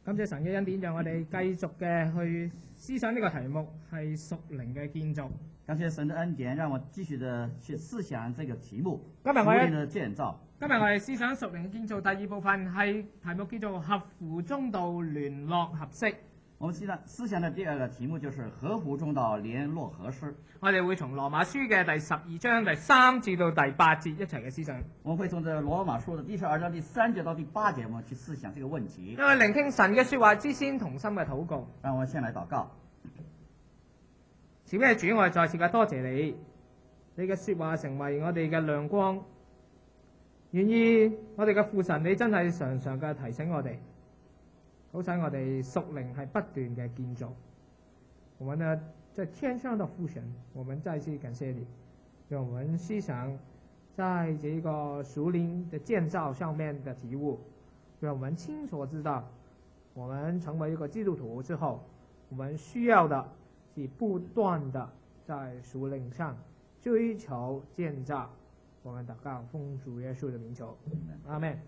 感謝神嘅恩典，讓我哋繼續嘅去思想呢個題目係屬靈嘅建造。 感謝神的恩典，讓我繼續的去思想這個題目， 今日我屬靈的建造。 今日我哋思想屬靈嘅建造第二部分係題目叫做合乎中道聯絡合適。 我們思想的第二個題目就是合乎中道聯絡合適。 我哋會從羅馬書嘅第12章第3至到第8節一齊嘅思想。 我們會從這羅馬書的第12章第3節到第8節，我們去思想這個問題。 因為聆聽神嘅說話之先，同心嘅禱告。 讓我們先來禱告。 慈悲嘅主，我哋再次嘅多謝你，你嘅說話成為我哋嘅亮光。願意我哋嘅父神，你真係常常嘅提醒我哋，好使我哋屬靈係不斷嘅建造。我們呢在天上的父神，我們再次感謝你，讓我們思想在這個屬靈的建造上面的體悟，讓我們清楚知道，我們成為一個基督徒之後，我們需要的是不斷的在屬靈上追求建造。我們禱告奉主耶穌的名求，阿們。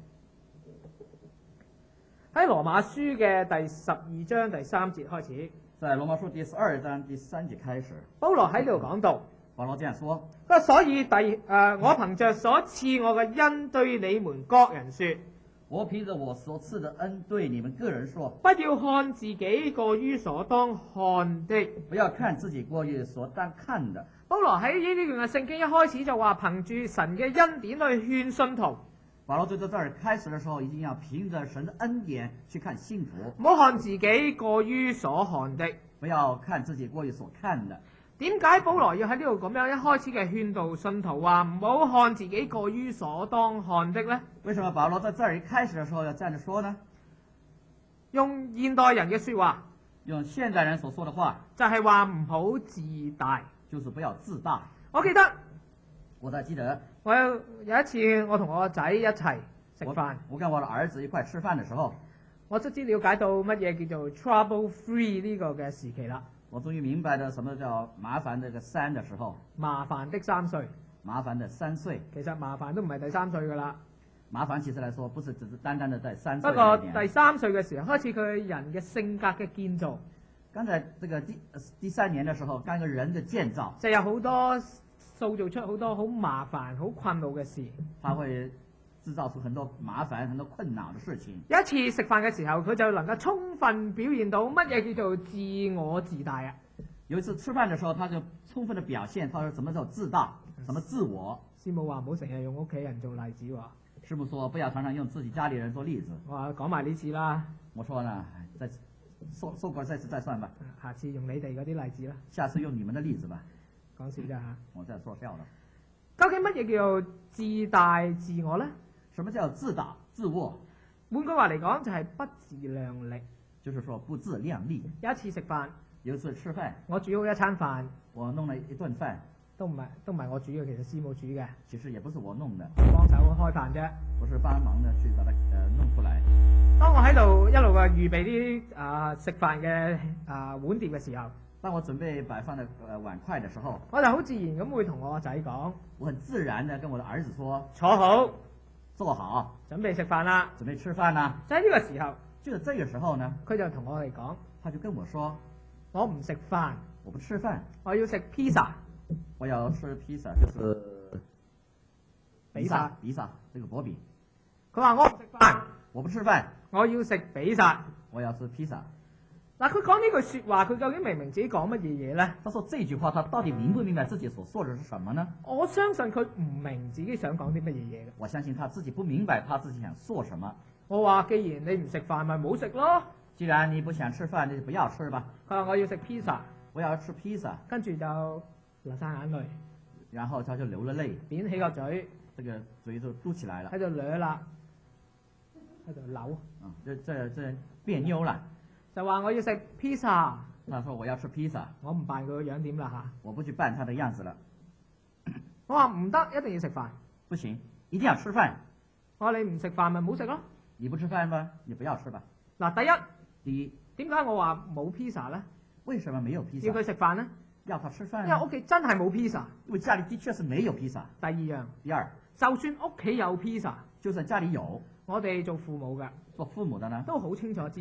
喺羅馬書嘅第12章第3節開始， 在羅馬書第12章第3節開始， 保羅喺度講到， 保羅這樣說： 所以我憑着所賜我嘅恩對你們各人說， 我憑着我所賜的恩對你們個人說， 不要看自己過於所當看的， 不要看自己過於所當看的。 保羅喺呢段嘅聖經一開始就話，憑住神嘅恩典去勸信徒。 保羅就在這兒開始的時候，一定要憑着神的恩典去看信徒， 唔好看自己過於所看的， 不要看自己過於所看的。 點解保羅要喺呢度咁樣一開始嘅勸導信徒話唔好看自己過於所當看的呢？ 為什麼保羅在這兒一開始的時候要這樣說呢？ 用現代人嘅說話， 用現代人所說的話， 就係話唔好自大， 就是不要自大。 我記得我有一次我同我個仔一齊食飯， 我跟我的兒子一塊吃飯的時候， 我卒之了解到乜嘢叫做 trouble free 呢個嘅時期啦。 我終於明白了什麼叫麻煩這個3的時候， 麻煩的3歲， 麻煩的3歲。 其實麻煩都唔係第3歲噶啦。 麻煩其實來說，不是只是單單的在3歲。 不過第3歲嘅時候開始佢人嘅性格嘅建造。 剛才這個第3年的時候，剛一個人的建造， 就有好多塑造出好多好麻煩、好困擾嘅事。 他會製造出很多麻煩、很多困擾的事情。 有一次食飯嘅時候，佢就能夠充分表現到乜嘢叫做自我自大啊！ 有一次吃飯的時候，他就充分的表現，他說什麼叫自大，什麼自我。 師母話唔好成日用屋企人做例子喎。 師母說不要常常用自己家裏人做例子。 我話講埋呢次啦。 我說呢，說過這次再算吧。 下次用你哋嗰啲例子啦。 下次用你們的例子吧。 講笑啫嚇。 我在說笑了。 究竟乜嘢叫做自大自我呢？ 什麼叫自大自我？ 換句話嚟講，就係不自量力。 就是說不自量力。 有一次食飯， 有一次吃飯， 我煮好一餐飯， 我弄了一頓飯， 都唔係我煮嘅，其實師母煮嘅。 其實也不是我弄的， 幫手開飯啫。 我是幫忙的去把它弄出來。 當我喺度一路嘅預備啲食飯嘅碗碟嘅時候， 當我準備擺放的碗筷的時候， 我就好自然咁會同我個仔講， 我很自然的跟我的兒子說： 坐好， 坐好， 準備食飯啦， 準備吃飯啦。 就喺呢個時候， 就在這個時候呢， 佢就同我哋講， 他就跟我說： 我唔食飯， 我不吃飯， 我要食披薩。 我要吃披薩，就是比薩， 這個薄餅。 佢話我唔食飯， 我不吃飯， 我要食比薩， 我要吃披薩。 嗱，佢講呢句說話，佢究竟明唔明自己講乜嘢嘢呢？ 他說這句話，他到底明不明白自己所說的是什麼呢？ 我相信佢唔明自己想講啲乜嘢嘢嘅。 我相信他自己不明白他自己想說什麼。 我話既然你唔食飯，咪冇食咯。 既然你不想吃飯，你就不要吃吧。 佢話我要食披薩， 我要吃披薩， 跟住就流晒眼淚， 然後他就流了淚， 扁起個嘴， 這個嘴就嘟起來了， 喺度掠啦，喺度扭， 這別扭啦， 就話我要食披薩。 他說我要吃披薩， 我唔扮佢個樣點啦嚇， 我不去扮他的樣子了。 我話唔得，一定要食飯。 不行，一定要吃飯。 我話你唔食飯咪唔好食咯。 你不吃飯嗎？你不要吃吧。 嗱， 第一， 點解我話冇披薩呢？ 為什麼沒有披薩？ 要佢食飯呢？ 要他吃飯， 因為屋企真係冇披薩。 因為家裡的確是沒有披薩。 第二樣， 第二， 就算屋企有披薩， 就算家裡有， 我哋做父母嘅， 做父母的呢， 都好清楚知道，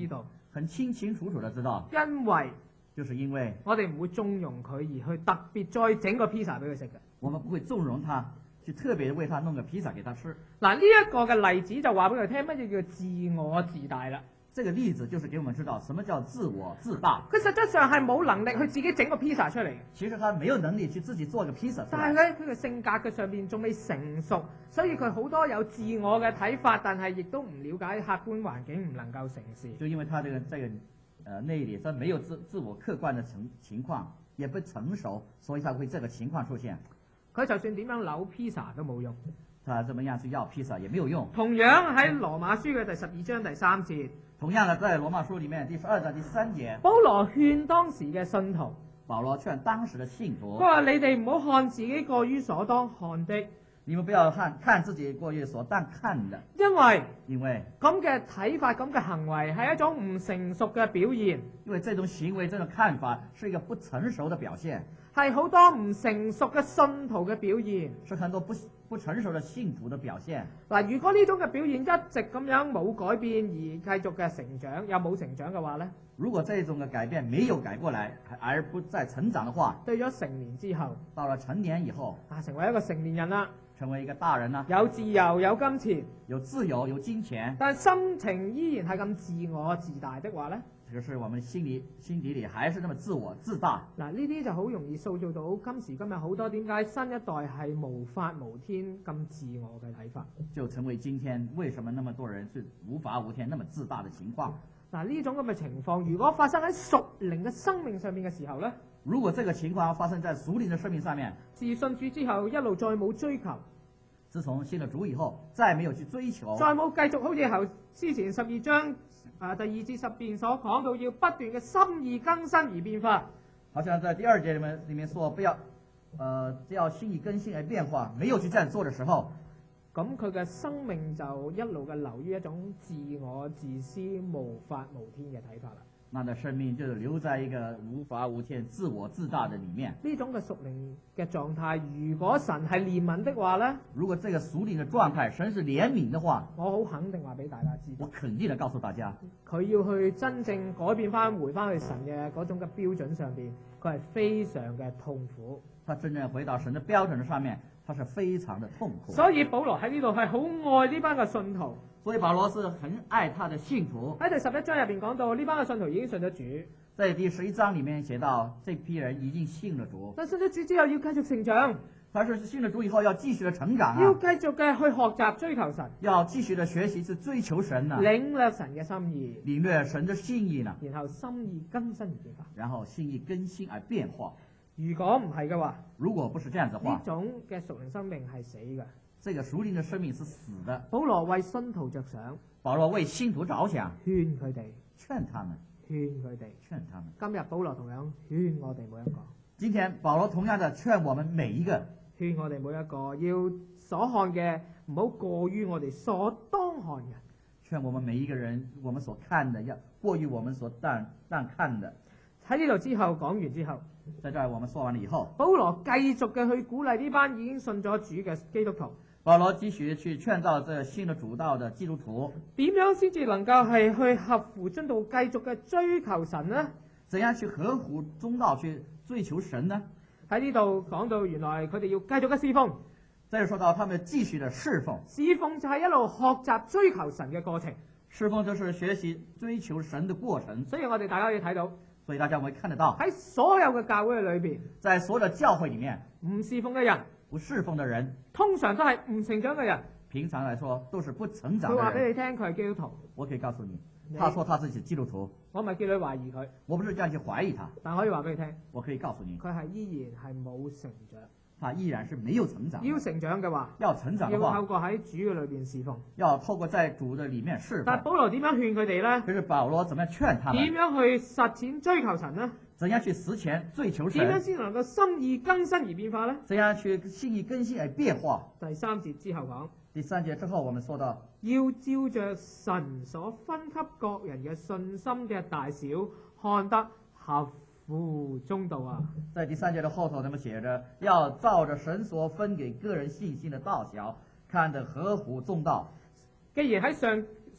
很清清楚楚的知道， 因為就是因為我哋唔會縱容佢而去特別再整個披薩俾佢食嘅。 我們不會縱容他，去特別為他弄個披薩給他吃。 嗱，呢一個嘅例子就話俾佢聽乜嘢叫自我自大啦。 這個例子就是給我們知道什麼叫自我自大。 佢實質上係冇能力去自己整個披薩出嚟嘅。 其實他沒有能力去自己做個披薩出來。 但係咧，佢嘅性格嘅上邊仲未成熟，所以佢好多有自我嘅睇法，但係亦都唔了解客觀環境，唔能夠成事。 就因為他內裏他沒有自我客觀的情況，也不成熟，所以才會這個情況出現。 佢就算點樣扭披薩都冇用。 他怎麼樣去要披薩也沒有用。 同樣喺羅馬書嘅第12章第3節， 同樣的在羅馬書裏面第12章第3節， 保羅勸當時嘅信徒， 保羅勸當時的信徒， 佢話：你哋唔好看自己過於所當看的， 你們不要看自己過於所當看的， 因為因為咁嘅睇法、咁嘅行為係一種唔成熟嘅表現， 因為這種行為、這種看法是一個不成熟的表現， 係好多唔成熟嘅信徒嘅表現。 是很多不成熟的信徒的表現。 嗱，如果呢種嘅表現一直咁樣冇改變而繼續嘅成長，又冇成長嘅話呢， 如果這種嘅改變沒有改過來，而不再成長的話， 對咗成年之後， 到了成年以後， 成為一個成年人啦， 成為一個大人啦， 有自由有金錢， 有自由有金錢， 但心情依然係咁自我自大的話呢， 就是我們心底裏還是那麼自我自大。 嗱，呢啲就好容易塑造到今時今日好多點解新一代係無法無天咁自我嘅睇法， 就成為今天為什麼那麼多人是無法無天那麼自大的情況。 嗱，呢種咁嘅情況，如果發生喺屬靈嘅生命上面嘅時候呢， 如果這個情況發生在屬靈的生命上面， 自信主之後一路再冇追求， 自從信了主以後，再沒有去追求， 再冇繼續好似之前12章第2至10節所講到，要不斷嘅心意更新而變化。 好像在第2節裏面說，不要心意更新而變化，沒有去這樣做的時候， 咁佢嘅生命就一路嘅流於一種自我自私、無法無天嘅睇法啦。 那的生命就留在一個無法無天、自我自大的裏面。 呢種嘅屬靈嘅狀態，如果神係憐憫的話呢， 如果這個屬靈的狀態，神是憐憫的話， 我好肯定話俾大家知， 我肯定地告訴大家， 佢要去真正改變翻、回翻去神嘅嗰種嘅標準上邊，佢係非常嘅痛苦。 他真正回到神的標準上面，他是非常的痛苦。 所以保羅喺呢度係好愛呢班嘅信徒。 所以保羅是很愛他的信徒。 喺第11章入邊講到，呢班嘅信徒已經信咗主。 在第11章裡面寫到，這批人已經信了主。 但信咗主之後要繼續成長， 他是信了主以後要繼續的成長要繼續嘅去學習追求神， 要繼續的學習去追求神啊， 領略神嘅心意， 領略神的心意呢， 然後心意更新而變化。 然後心意更新而變化。 如果唔係嘅話， 如果不是這樣子的話， 呢種嘅屬靈生命係死嘅。 這個屬靈的生命是死的。 保羅為信徒着想， 保羅為信徒着想， 勸佢哋， 勸他們， 勸佢哋。 勸他們。 今日保羅同樣勸我哋每一個， 今天保羅同樣的勸我們每一個， 勸我哋每一個要所看嘅唔好過於我哋所當看嘅。 勸我們每一個人，我們所看的要過於我們所當看的。 喺呢度之後講完之後， 在這兒我們說完了以後， 保羅繼續嘅去鼓勵呢班已經信咗主嘅基督徒。 保羅繼續去勸導這信了主道的基督徒， 點樣先至能夠係去合乎中道繼續嘅追求神呢？ 怎樣去合乎中道去追求神呢？ 喺呢度講到原來佢哋要繼續嘅侍奉。 再說到他們繼續的侍奉， 侍奉就係一路學習追求神嘅過程。 侍奉就是學習追求神的過程。 所以我哋大家要睇到， 所以大家會看得到喺所有嘅教會裏邊， 在所有的教會裡面， 唔侍奉嘅人， 不侍奉的人， 通常都係唔成長嘅人。 平常來說都是不成長佢的人。 話俾你聽，佢係基督徒。 我可以告訴你，他說他自己是基督徒， 我唔係叫你懷疑佢， 我不是這樣去懷疑他， 但可以話俾你聽， 我可以告訴你， 佢係依然係冇成長。 他依然是沒有成長的。 要成長嘅話， 要成長的話， 要透過喺主嘅裏邊侍奉。 要透過在主的裡面侍奉。 但保羅點樣勸佢哋呢？ 可是保羅怎麼樣勸他們？ 點樣去實踐追求神呢？ 怎樣去實踐追求神？ 點樣先能夠心意更新而變化呢？ 怎樣去心意更新而變化？ 第3節之後講， 第3節之後我們說到， 要照着神所分給各人嘅信心嘅大小，看得合乎中道啊！ 在第3節的後頭，那麼寫着要照着神所分給個人信心的大小，看得合乎中道。 既然喺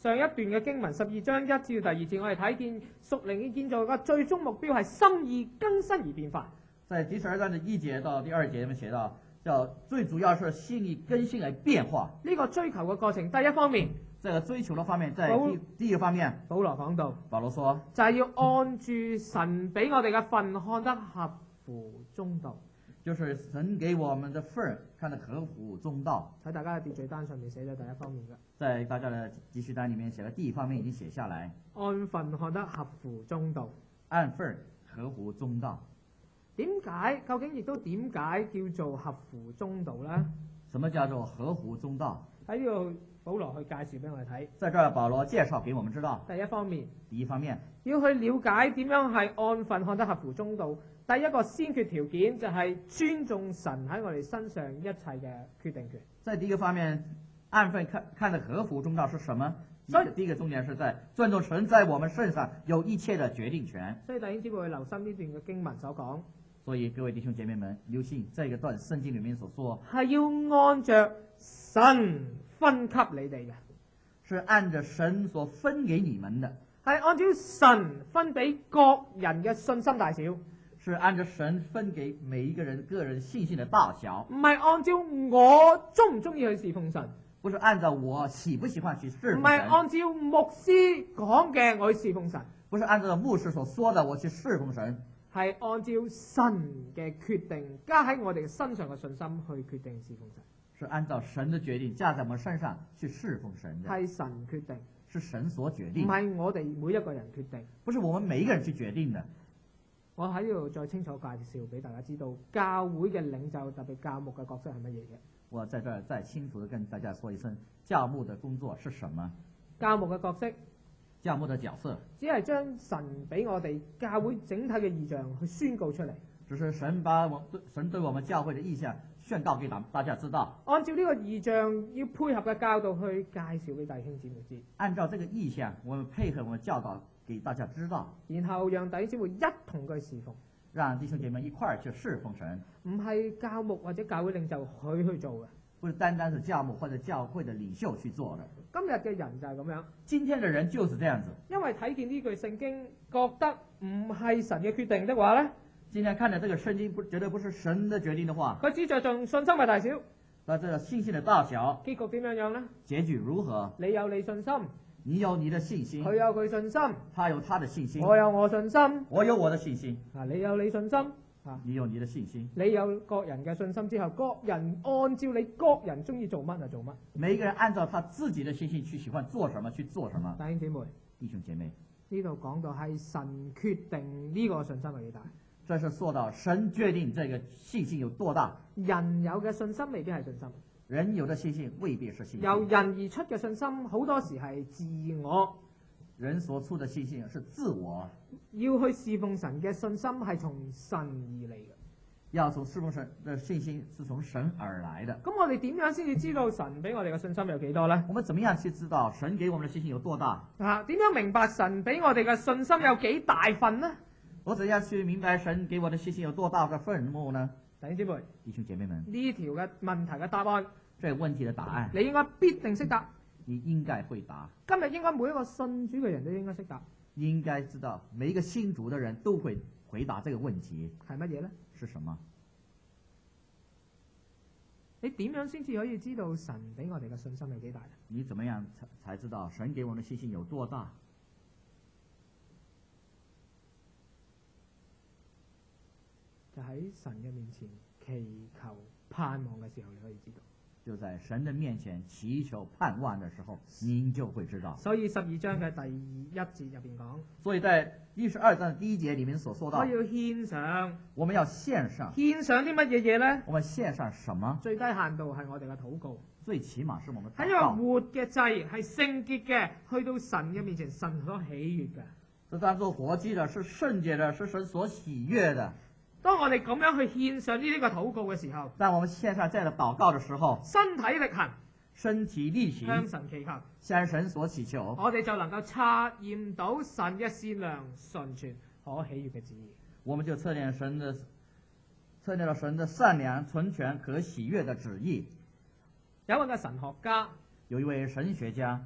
上一段嘅經文12章1至第2節，我哋睇見屬靈嘅建造嘅最終目標係心意更新而變化。 在第12章的1節到第2節，我們寫到，叫最主要是心意更新而變化。 呢個追求嘅過程，第一方面， 這個追求的方面，在第一個方面， 保羅講到， 保羅說， 就係要按住神俾我哋嘅份看得合乎中道。 就是神給我們的份看得合乎中道。 喺大家嘅秩序單上面寫咗第一方面嘅， 在大家的秩序單裡面寫了第一方面已經寫下來， 按份看得合乎中道。 按份合乎中道。 點解？究竟亦都點解叫做合乎中道呢？ 什麼叫做合乎中道？ 喺呢度保羅去介紹俾我哋睇。 在這兒保羅介紹給我們知道， 第一方面， 第一方面要去了解點樣係按份看得合乎中道。第一個先決條件就係尊重神喺我哋身上一切嘅決定權。 在第一個方面，按份看得合乎中道是什麼？第一個重點是在尊重神在我們身上有一切的決定權。 所以弟兄姊妹留心呢段嘅經文所講。 所以各位弟兄姐妹們，留心這一段聖經裡面所說， 係要按着神分給你哋嘅， 是按着神所分給你們的， 係按照神分俾各人嘅信心大小。 是按照神分給每一個人個人信心的大小， 唔係按照我中唔中意去侍奉神， 不是按照我喜不喜歡去侍唔奉神， 係按照牧師講嘅我去侍奉神， 不是按照牧師所說的我去侍奉神， 係按照神嘅決定加喺我哋身上嘅信心去決定侍奉神， 是按照神的決定加在我們身上去侍奉神的， 係神決定， 是神所決唔定， 係我哋每一個人決定。 不是我們每一個人去決定的。 我喺呢度再清楚介紹俾大家知道，教會嘅領袖特別教牧嘅角色係乜嘢嘅？ 我在這兒再清楚地跟大家說一聲，教牧的工作是什麼？ 教牧嘅角色， 教牧的角色， 只係將神俾我哋教會整體嘅異象去宣告出嚟。 只是神把神對我們教會的意向宣告給大家知道。 按照呢個異象要配合嘅教導去介紹俾弟兄姊妹知。 按照這個意向，我們配合我們教導給大家知道， 然後讓弟兄姊妹一同去侍奉， 讓弟兄姐妹一塊兒去侍奉神， 唔係教牧或者教會領袖佢去做嘅。 不是單單是教牧或者教會的領袖去做的。 今日嘅人就係咁樣， 今天的人就是這樣子。 因為睇見呢句聖經，覺得唔係神嘅決定的話呢， 今天看的這個聖經絕對不是神的決定的話， 佢只着重信心嘅大小， 那這個信心的大小， 結局點樣樣呢？ 結局如何？ 你有你信心， 你有你的信心， 佢有佢信心， 他有他的信心， 我有我信心， 我有我的信心， 你有你信心， 你有你的信心， 你有各人嘅信心之後，各人按照你各人中意做乜就做乜。 每一個人按照他自己的信心去喜歡做什麼去做什麼。 弟兄姊妹， 弟兄姐妹， 呢度講到係神決定呢個信心係幾大。 這是說到神決定這個信心有多大。 人有嘅信心未必係信心， 人有的信心未必是信心。 由人而出嘅信心好多時係自我。 人所出的信心是自我。 要去侍奉神嘅信心係從神而嚟嘅。 要從侍奉神的信心是從神而來的。 咁我哋點樣先至知道神俾我哋嘅信心有幾多呢？ 我們怎麼樣去知道神給我們的信心有多大？ 點樣明白神俾我哋嘅信心有幾大份呢？ 我怎樣去明白神給我的信心有多大嘅份目呢？ 弟兄姊妹， 弟兄姐妹們， 呢條嘅問題嘅答案， 這個問題的答案， 你應該必定識答。 你應該會答。 今日應該每一個信主嘅人都應該識答。 應該知道每一個信主的人都會回答這個問題。 係乜嘢呢？ 是什麼？ 你點樣先至可以知道神俾我哋嘅信心有幾大？ 你怎麼樣才知道神給我們的信心有多大？ 就喺神嘅面前祈求盼望嘅時候，你可以知道。 就在神的面前祈求盼望的時候，您就會知道。 所以12章嘅第1節入邊講， 所以在第12章第1節裡面所說到， 我要獻上， 我們要獻上， 獻上啲乜嘢嘢呢？ 我們獻上什麼？ 最低限度係我哋嘅禱告， 最起碼是我們係一個活嘅祭，係聖潔嘅，去到神嘅面前，神所喜悅嘅。 這當作活祭的，是聖潔的，是神所喜悅的。 當我哋咁樣去獻上呢啲個禱告嘅時候， 當我們獻上這樣的禱告的時候， 身體力行， 身體力行， 向神祈求， 向神所祈求， 我哋就能夠察驗到神嘅善良、純全、可喜悅嘅旨意。 我們就測驗了神的善良、純全、可喜悅的旨意。 有一個神學家， 有一位神學家，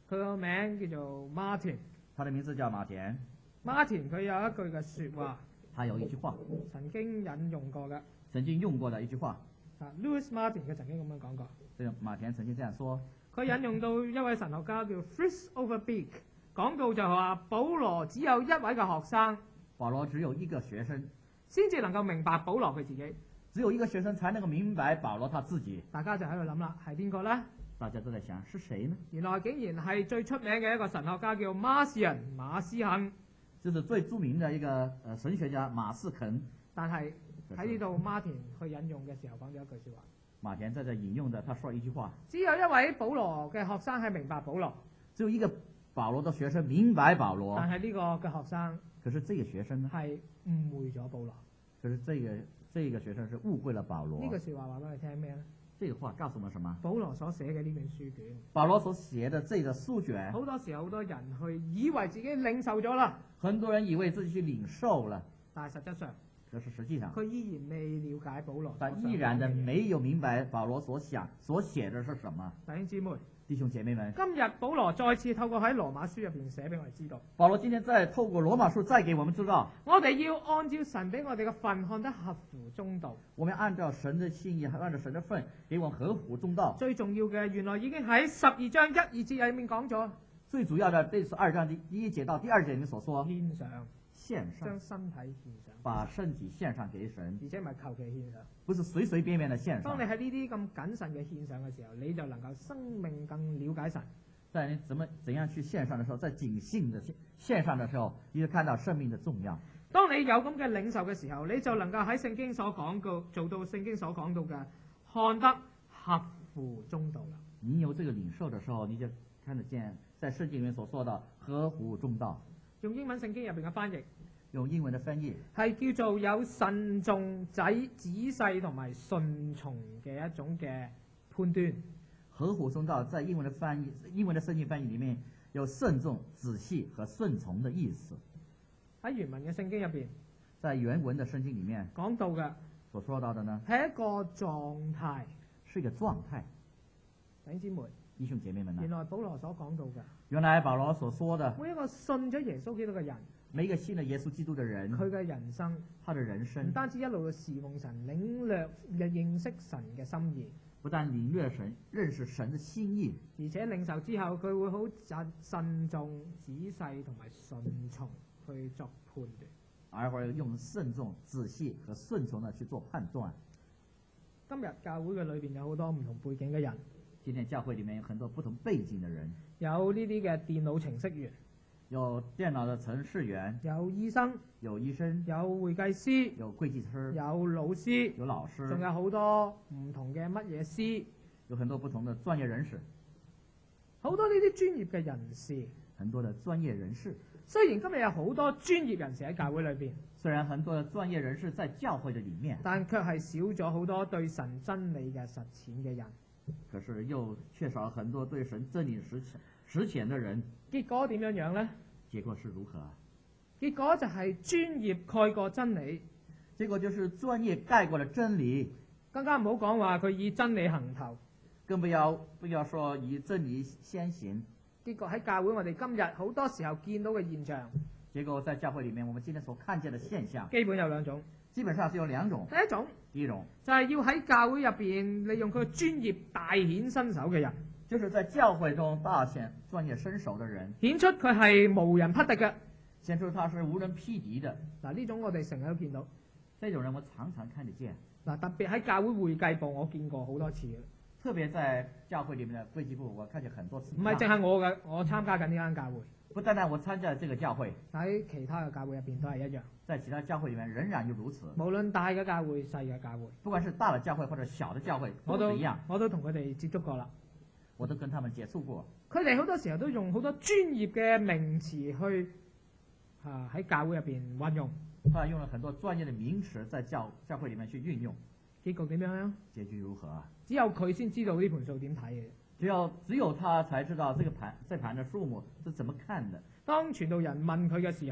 佢個名叫做 Martin。 他的名字叫馬田。 Martin 佢有一句嘅説話， 他有一句話， 曾經引用過嘅。 曾經用過的一句話， Louis Martin 佢曾經咁樣講過。 這個馬田曾經這樣說。 佢引用到一位神學家叫 Fritz Overbeek，講到就係話保羅只有一位嘅學生， 保羅只有一個學生， 先至能夠明白保羅佢自己。 只有一個學生才能夠明白保羅他自己。 大家就喺度諗啦，係邊個呢？ 大家都在想是誰呢？ 原來竟然係最出名嘅一個神學家叫馬士人馬斯肯。 就是最著名的一個神學家馬斯肯。 但係喺呢度 Martin 去引用嘅時候講咗一句説話。 馬田在這引用的，他說一句話： 只有一位保羅嘅學生係明白保羅， 只有一個保羅的學生明白保羅。 但係呢個嘅學生可是這個學生呢？ 係誤會咗保羅。 可是這個學生是誤會了保羅。 呢句説話話俾佢聽咩呢？ 這個話告訴我們什麼？ 保羅所寫嘅呢卷書卷， 保羅所寫的這個書卷， 好多時候好多人去以為自己領受咗啦， 很多人以為自己去領受了， 但係實質上可是實際上佢依然未了解保羅所但依然的沒有明白保羅所寫的是什麼。 弟兄姊妹， 弟兄姐妹們， 今日保羅再次透過喺羅馬書入邊寫俾我哋知道， 保羅今天再透過羅馬書再給我們知道， 我哋要按照神俾我哋嘅份看得合乎中道。 我們按照神的心意，按照神的份給我們合乎中道。 最重要嘅原來已經喺12章1、2節入面講咗， 最主要的，這是2章第1節到第2節裡面所說， 獻上， 獻上， 將身體獻上， 把身體獻上給神， 而且唔係求其獻上。 不是隨隨便便的獻上。 當你喺呢啲咁謹慎嘅獻上嘅時候，你就能夠生命更了解神。 在你怎樣去獻上的時候，在謹慎的獻上的時候，你就看到生命的重要。 當你有咁嘅領受嘅時候，你就能夠喺聖經所講到做到聖經所講到嘅看得合乎中道啦。 你有這個領受的時候，你就看得見在聖經裡面所說的合乎中道。 用英文聖經入邊嘅翻譯， 用英文的翻譯係叫做有慎重、仔細同埋順從嘅一種嘅判斷。 合乎中道在英文的聖經翻譯裡面有慎重、仔細和順從的意思。 喺原文嘅聖經入邊， 在原文的聖經裡面講到嘅所說到的呢， 係一個狀態。 是一個狀態。 弟兄姊妹， 弟兄姐妹們呢， 原來保羅所講到嘅， 原來保羅所說的， 每一個信咗耶穌基督嘅人， 每一個信了耶穌基督的人， 佢嘅人生他的人生唔單止一路嘅侍奉神、領略認識神嘅心意， 不但領略神、認識神的心意， 而且領受之後佢會好慎重、仔細同埋順從去作判斷。 而會用慎重、仔細和順從的去做判斷。 今日教會嘅裏邊有好多唔同背景嘅人， 今天教會裡面有很多不同背景的人， 有呢啲嘅電腦程式員， 有電腦的程序員， 有醫生， 有醫生， 有會計師， 有會計師， 有老師， 有老師， 仲有好多唔同嘅乜嘢師， 有很多不同的專業人士， 好多呢啲專業嘅人士。 很多的專業人士。 雖然今日有好多專業人士喺教會裏邊， 雖然很多的專業人士在教會的裡面， 但卻係少咗好多對神真理嘅實踐嘅人。 可是又缺少很多對神真理實踐的人。 結果點樣樣呢？ 結果是如何？ 結果就係專業蓋過真理， 結果就是專業蓋過了真理。 更加唔好講話佢以真理行頭， 更不要說以真理先行。 結果喺教會我哋今日好多時候見到嘅現象， 結果在教會裡面我們今天所看見的現象， 基本有兩種。 基本上是有兩種。 第一種就係要喺教會入邊利用佢專業大顯身手嘅人， 就是在教會中大顯專業身手的人， 顯出佢係無人匹敵嘅。 顯出他是無人匹敵的。 嗱，呢種我哋成日都見到。 這種人我常常看得見。 嗱，特別喺教會會計部，我見過好多次嘅。 特別在教會裡面的會計部，我看見很多次。 唔係淨係我參加緊呢間教會， 不單單我參加這個教會， 喺其他嘅教會入邊都係一樣。 在其他教會裡面仍然又如此。 無論大嘅教會、細嘅教會， 不管是大的教會或者小的教會，都是一樣。 我都同佢哋接觸過啦。 我都跟他們接觸過。 佢哋好多時候都用好多專業嘅名詞去喺教會入邊運用。 他用了很多專業的名詞在教會裡面去運用。 結局點樣啊？ 結局如何啊？ 只有佢先知道呢盤數點睇嘅。 只有他才知道這盤的數目是怎麼看的。 當傳道人問佢嘅時候，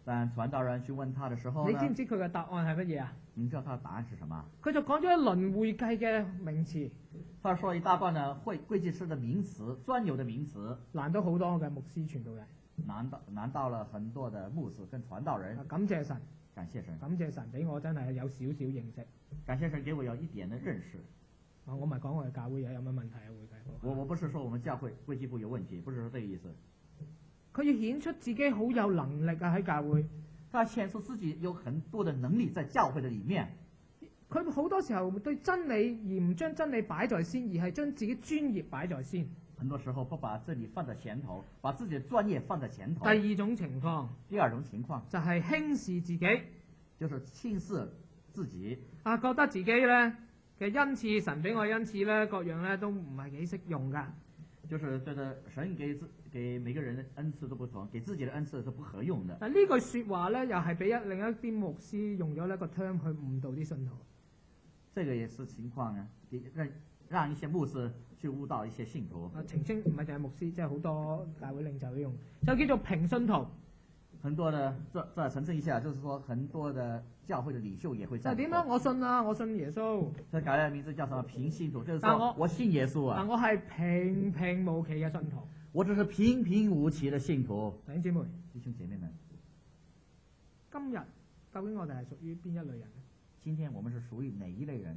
但傳道人去問他的時候你知唔呢， 知佢嘅答案係乜嘢啊？ 您知道他的答案是什麼？ 佢就講咗一輪會計嘅名詞， 他說一大段的會計師的名詞，專有的名詞， 難到好多嘅牧師傳道人。 難到了很多的牧師跟傳道人。 感謝神， 感謝神， 感謝神俾我真係有少少認識。 感謝神給我有一點的認識。 我唔係講我哋教會有乜問題啊，會計部。 我不是說我們教會會計部有問題，不是說這個意思。 佢要顯出自己好有能力啊喺教會。 他顯出自己有很多的能力在教會的裡面。 佢好多時候對真理而唔將真理擺在先，而係將自己專業擺在先。 很多時候不把真理放在前頭，把自己的專業放在前頭。 第二種情況， 第二種情況就係輕視自己， 就是輕視自己。 啊，覺得自己咧嘅恩賜，神俾我恩賜咧，各樣咧都唔係幾識用㗎。 就是覺得神給每個人的恩賜都不同，給自己的恩賜是不合用的。 嗱，呢句説話咧，又係俾另一啲牧師用咗呢個 term 去誤導啲信徒。 這個也是情況啊，讓一些牧師去誤導一些信徒。 啊，澄清唔係淨係牧師，即係好多教會領袖都用，就叫做平信徒。 很多的，再澄清一下，就是說很多的教會的領袖也會這樣。 就點樣？我信啊，我信耶穌。 這改了名字叫什麼？平信徒，就是但說我信耶穌啊。 但我係平平無奇嘅信徒。 我只是平平無奇的信徒。 弟兄姊妹， 弟兄姐妹們， 今日究竟我哋係屬於邊一類人呢？ 今天我們是屬於哪一類人？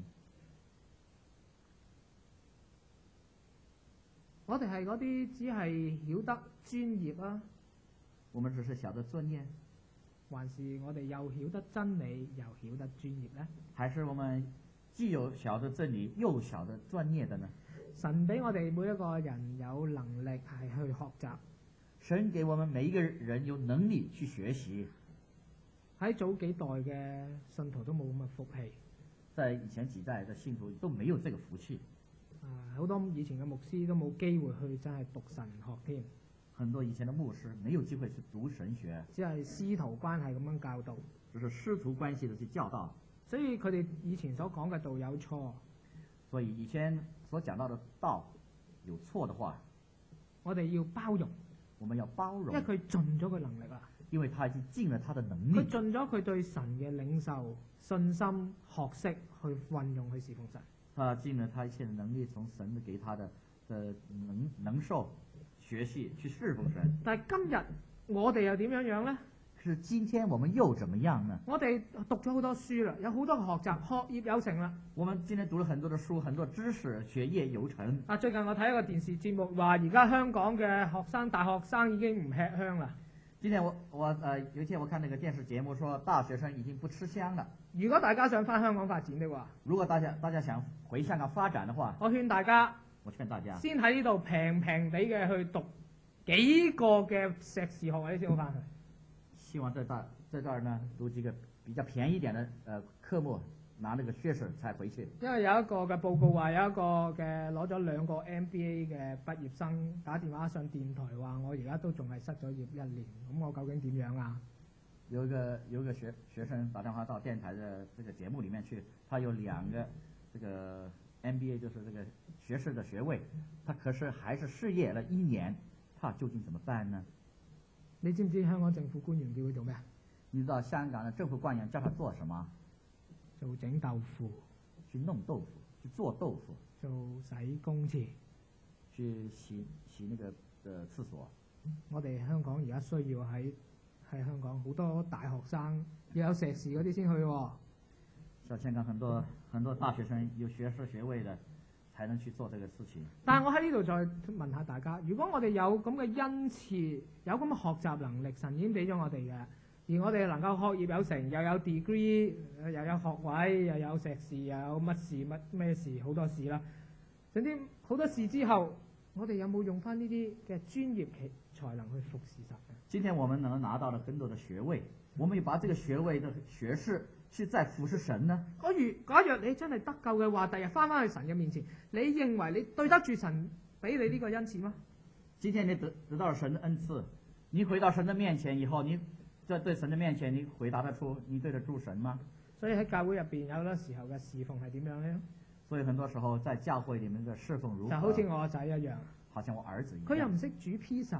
我哋係嗰啲只係曉得專業啊， 我們只是曉得專業， 還是我哋又曉得真理又曉得專業呢？ 還是我們既有曉得真理又曉得專業的呢？ 神俾我哋每一個人有能力係去學習。 神給我們每一個人有能力去學習。 喺早幾代嘅信徒都冇咁嘅福氣。 在以前幾代的信徒都沒有這個福氣。 好多以前嘅牧師都冇機會去真係讀神學添。 很多以前的牧師沒有機會去讀神學， 只係師徒關係咁樣教導。 只是師徒關係的去教導。 所以佢哋以前所講嘅道有錯。 所以以前所講到的道有錯的話， 我哋要包容。 我們要包容。 因為佢盡咗佢能力啦。 因為他已經盡了他的能力。 佢盡咗佢對神嘅領受、信心、學識去運用去侍奉神。 他盡了他一切的能力，從神給他的能受、學習去侍奉神。 但係今日我哋又點樣呢？ 是今天我們又怎麼樣呢？ 我哋讀咗好多書啦，有好多學習，學業有成啦。 我們今天讀了很多的書，很多知識，學業有成。 最近我睇一個電視節目，話而家香港嘅學生、大學生已經唔吃香啦。 今天有一天我看那個電視節目，說大學生已經不吃香了。 如果大家想返香港發展的話， 如果大家想回香港發展的話， 我勸大家先喺呢度平平地嘅去讀幾個嘅碩士學位先好返去。 希望在這兒呢讀幾個比較便宜點的科目，拿那個學士才回去。 因為有一個嘅報告話，有一個嘅攞咗2個 MBA 嘅畢業生打電話上電台話：我而家都仲係失咗業1年，咁我究竟點樣啊？ 有一個學生打電話到電台的這個節目裡面去，他有2個這個 MBA，就是這個學士的學位，他可是還是失業了1年，他究竟怎麼辦呢？ 你知唔知香港政府官員叫佢做咩啊？ 你知道香港的政府官員叫他做什麼？ 做整豆腐， 去弄豆腐，去做豆腐， 做洗公廁， 去洗那個廁所。 我哋香港而家需要喺香港好多大學生要有碩士嗰啲先去喎。 像香港很多大學生有學士學位的，才能去做這個事情。 但係我喺呢度再問下大家，如果我哋有咁嘅恩賜，有咁嘅學習能力，神已經俾咗我哋嘅，而我哋能夠學業有成，又有 degree， 又有學位，又有碩士，又有乜事咩事，好多事啦。總之好多事之後，我哋有冇用翻呢啲嘅專業才能去服侍神？ 今天我們能拿到了很多的學位，我們要把這個學位的學士去再服侍神呢？ 假若你真係得救嘅話，第日翻去神嘅面前，你認為你對得住神俾你呢個恩賜嗎？ 今天你得到了神的恩賜，你回到神的面前以後，你在對神的面前，你回答得出你對得住神嗎？ 所以喺教會入邊有好多時候嘅侍奉係點樣呢？ 所以很多時候在教會裡面嘅侍奉如何？ 就好似我仔一樣， 好像我兒子一樣， 佢又唔識煮披薩，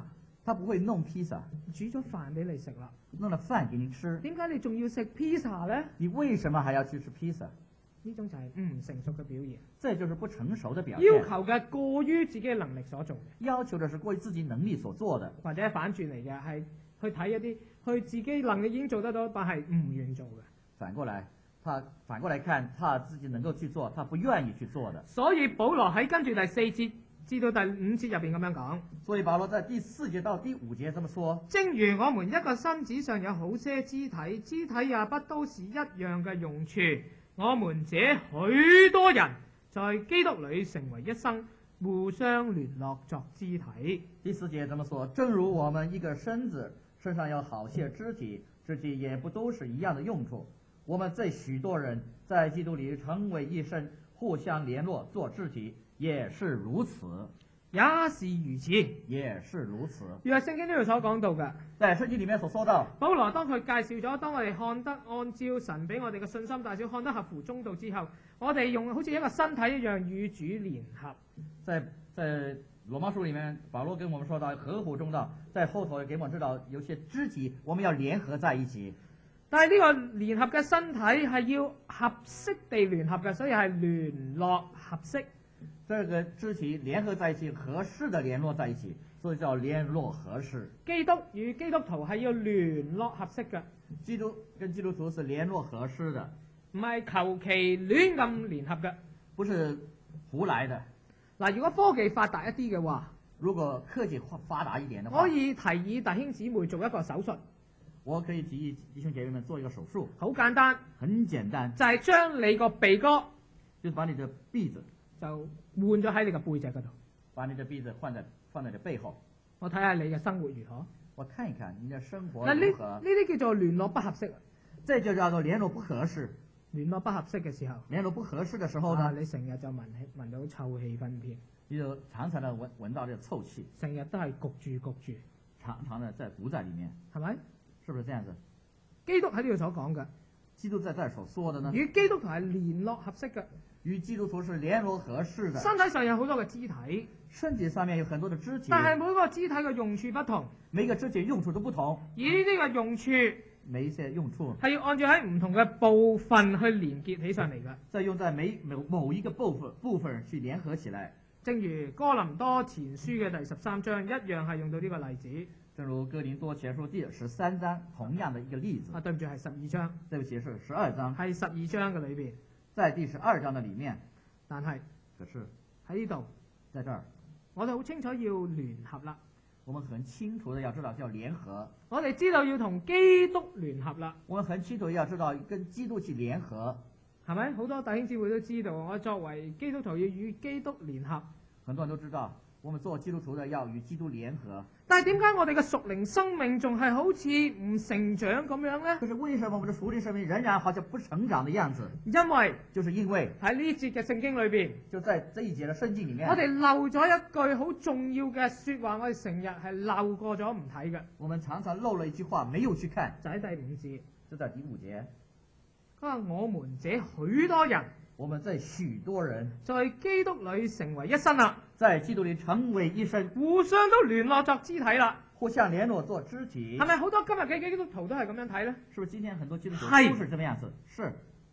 他不會弄披薩， 煮咗飯俾你食啦， 弄了飯給你吃， 點解你仲要食披薩呢？ 你為什麼還要去吃披薩？ 呢種就係唔成熟嘅表現， 這就是不成熟的表要現。 求嘅過於自己嘅能力所做嘅， 要求的是過於自己能力所做的， 或者反轉嚟嘅係去睇一啲佢自己能力已經做得到，但係唔願做嘅。 反過來看，他自己能夠去做，他不願意去做的。 所以保羅喺跟住第4節至到第5節入邊咁樣講， 所以保羅在第4節到第5節這麼說： 正如我們一個身子上有好些肢體，肢體也不都是一樣嘅用處。我們這許多人在基督裏成為一生，互相聯絡作肢體。 第4節這麼說：正如我們一個身子身上有好些肢體，肢體也不都是一樣的用處。我們這許多人在基督裏成為一身，互相聯絡做肢體，也是如此， 也是如此。 也是如此。 若聖經呢度所講到嘅， 在聖經裏面所說到， 保羅當佢介紹咗，當我哋看得按照神俾我哋嘅信心大小看得合乎中道之後，我哋用好似一個身體一樣與主聯合。 在羅馬書裏面，保羅跟我們說到合乎中道，在後頭給我們知道有些肢體我們要聯合在一起。 但係呢個聯合嘅身體係要合適地聯合嘅，所以係聯絡合適。 這個肢體聯合在一起，合適的聯絡在一起，所以叫聯絡合適。 基督與基督徒係要聯絡合適嘅， 基督跟基督徒是聯絡合適的， 唔係求其亂咁聯合嘅。 不是胡來的。 嗱，如果科技發達一啲嘅話， 如果科技發達一點的話， 可以提議弟兄姊妹做一個手術。 我可以提議弟兄姐妹們做一個手術， 好簡單， 很簡單， 就係將你個鼻哥就是把你的鼻子就換咗喺你個背脊嗰度。 把你的鼻子放在你的背後， 我睇下你嘅生活如何。 我看一看你的生活嗱，呢如何。 呢啲叫做聯絡不合適。 這就叫做聯絡不合適。 聯絡不合適嘅時候， 聯絡不合適的時候呢， 你成日就聞到臭氣熏天， 你就常常的聞到這個臭氣， 成日都係焗住， 常常的在堵在裡面， 係咪？ 是不是這樣子？ 基督喺呢度所講嘅， 基督在這所說的呢， 與基督徒係聯絡合適嘅， 與基督徒是聯絡合適的。 身體上有好多嘅肢體， 身體上面有很多的肢體， 但係每個肢體嘅用處不同， 每個肢體用處都不同， 而呢啲嘅用處每一些用處係要按照喺唔同嘅部分去連結起上嚟嘅。 再用在某一個部分去聯合起來。 正如哥林多前書嘅第13章一樣係用到呢個例子。 正如哥林多前書第13章同樣的一個例子。 對唔住，係12章。 對不起，是12章。 係12章嘅裏邊。 在第12章的裡面。 但係， 可是喺呢度， 在這兒， 我哋好清楚要聯合啦。 我們很清楚的要知道叫聯合。 我哋知道要同基督聯合啦。 我們很清楚要知道跟基督去聯合， 係咪？好多弟兄姊妹都知道，我作為基督徒要與基督聯合。 很多人都知道，我們做基督徒的要與基督聯合。 但係點解我哋嘅屬靈生命仲係好似唔成長咁樣呢？ 可是為什麼我們的屬靈生命仍然好像不成長的樣子？ 因為喺呢節嘅聖經裏邊， 就在這一節的聖經裡面， 我哋漏咗一句好重要嘅說話，我哋成日係漏過咗唔睇嘅。 我們常常漏了一句話，沒有去看， 就喺第5節， 就在第5節。 佢話我們這許多人， 我們這許多人在基督裏成為一身啦， 在基督裏成為一身， 互相都聯絡作肢體啦。 互相聯絡做肢體， 係咪好多今日嘅基督徒都係咁樣睇呢？ 是不是今天很多基督徒都是這麼樣子？是。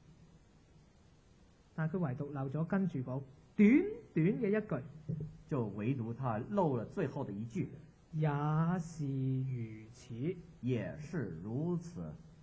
但係佢唯獨漏咗跟住嗰短短嘅一句， 就唯獨他漏了最後的一句， 也是如此， 也是如此。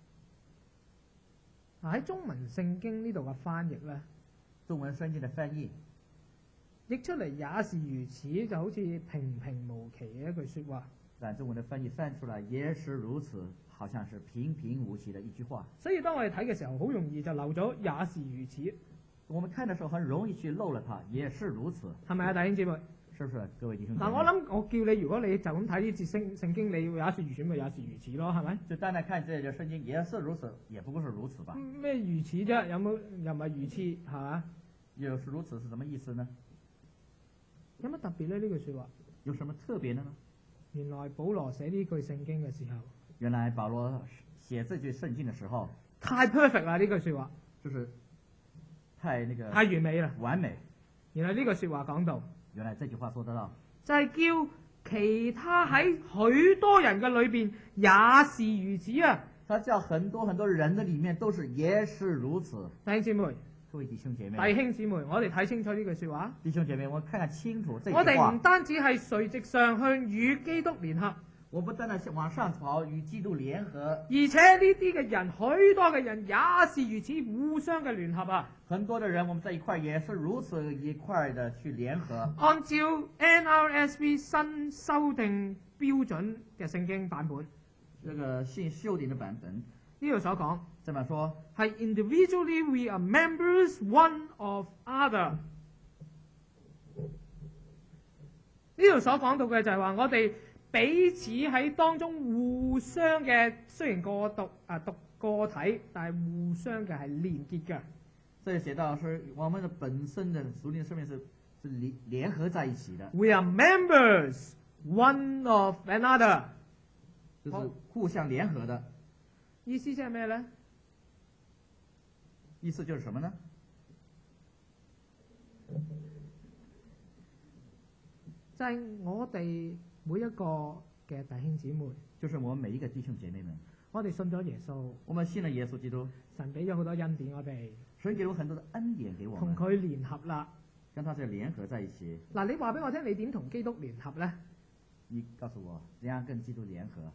喺中文聖經呢度嘅翻譯呢， 中文聖經嘅翻譯譯出嚟也是如此，就好似平平無奇嘅一句說話。 但中文嘅翻譯翻出來也是如此，好像是平平無奇的一句話。 所以當我哋睇嘅時候，好容易就漏咗也是如此。 我們看的時候很容易去漏了它，也是如此。 係咪啊，弟兄姊妹？ 是不是各位弟兄姊妹？ 嗱，我諗我叫你，如果你就咁睇呢節聖經，你要也是如此咪也是如此咯，係咪？ 就單單看這節聖經，也是如此，也不過是如此吧。 咩如此啫？有冇又唔係如此係嘛？ 又是如此是什麼意思呢？ 有乜特別呢？呢句說話有什麼特別的呢？ 原來保羅寫呢句聖經嘅時候， 原來保羅寫這句聖經的時候， 太 perfect 啦！呢句說話就是太那個太完美啦， 完美。 原來呢句說話講到， 原來這句話說得到， 就係叫其他喺許多人嘅裏邊也是如此啊！ 他叫很多很多人的里面都是也是如此。 弟兄姊妹， 各位弟兄姐妹， 弟兄姊妹，我哋睇清楚呢句說話。 弟兄姐妹，我看看清楚這句我哋唔話。 單止係垂直上向與基督聯合， 我不單單往上跑與基督聯合， 而且呢啲嘅人，許多嘅人也是如此互相嘅聯合啊！ 很多的人我們在一塊也是如此一塊的去聯合。 按照 NRSV 新修訂標準嘅聖經版本， 這個新修訂的版本呢度所講這麼說， 係 individually we are members one of other。呢度所講到嘅就係話我哋彼此喺當中互相嘅，雖然獨個體，但係互相嘅係連結嘅。 這裡寫到是我們的本身的屬靈生命是聯合在一起的。 We are members one of another， 就是互相聯合的。 意思即係咩呢？ 意思就是什麼呢？ 就係我哋每一個嘅弟兄姊妹， 就是我們每一個弟兄姐妹們， 我哋信咗耶穌， 我們信了耶穌基督， 神俾咗好多恩典我哋， 神給了很多的恩典給我們， 同佢聯合啦。 跟他是聯合在一起。 嗱，你話俾我聽，你點同基督聯合呢？ 你告訴我，怎樣跟基督聯合？